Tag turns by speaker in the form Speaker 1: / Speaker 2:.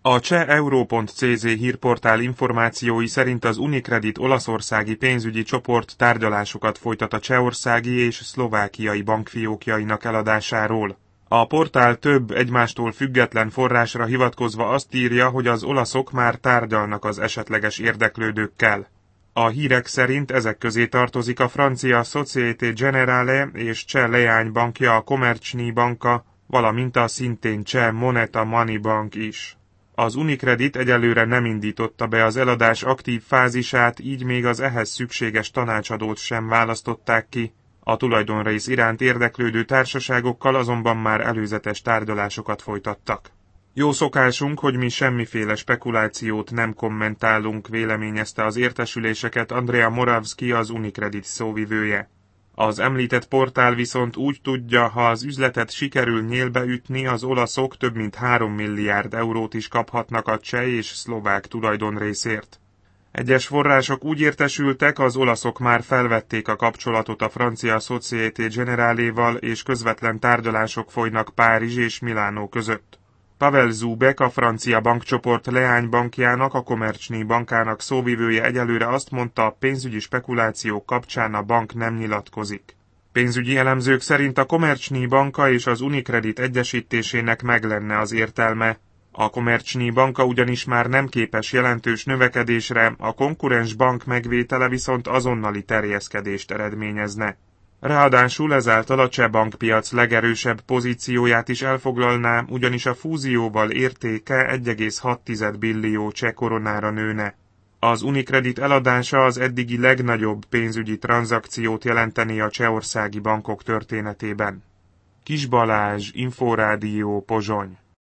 Speaker 1: A cseh Euro.cz hírportál információi szerint az Unicredit olaszországi pénzügyi csoport tárgyalásokat folytat a csehországi és szlovákiai bankfiókjainak eladásáról. A portál több egymástól független forrásra hivatkozva azt írja, hogy az olaszok már tárgyalnak az esetleges érdeklődőkkel. A hírek szerint ezek közé tartozik a francia Société Générale és cseh leánybankja a Komerční banka, valamint a szintén cseh Moneta Money Bank is. Az Unicredit egyelőre nem indította be az eladás aktív fázisát, így még az ehhez szükséges tanácsadót sem választották ki. A tulajdonrész iránt érdeklődő társaságokkal azonban már előzetes tárgyalásokat folytattak. Jó szokásunk, hogy mi semmiféle spekulációt nem kommentálunk, véleményezte az értesüléseket Andrea Moravski, az Unicredit szóvivője. Az említett portál viszont úgy tudja, ha az üzletet sikerül nyélbe ütni, az olaszok több mint 3 milliárd eurót is kaphatnak a cseh és szlovák tulajdonrészért. Egyes források úgy értesültek, az olaszok már felvették a kapcsolatot a francia Société Généraléval, és közvetlen tárgyalások folynak Párizs és Milánó között. Pavel Zubek, a francia bankcsoport leánybankjának, a Komerční bankának szóvivője egyelőre azt mondta, a pénzügyi spekulációk kapcsán a bank nem nyilatkozik. Pénzügyi elemzők szerint a Komerční banka és az Unicredit egyesítésének meg lenne az értelme. A Komerční banka ugyanis már nem képes jelentős növekedésre, a konkurens bank megvétele viszont azonnali terjeszkedést eredményezne. Ráadásul ezáltal a cseh bankpiac legerősebb pozícióját is elfoglalná, ugyanis a fúzióval értéke 1,6 billió cseh koronára nőne. Az Unicredit eladása az eddigi legnagyobb pénzügyi tranzakciót jelenteni a csehországi bankok történetében. Kis Balázs, Inforádió, Pozsony.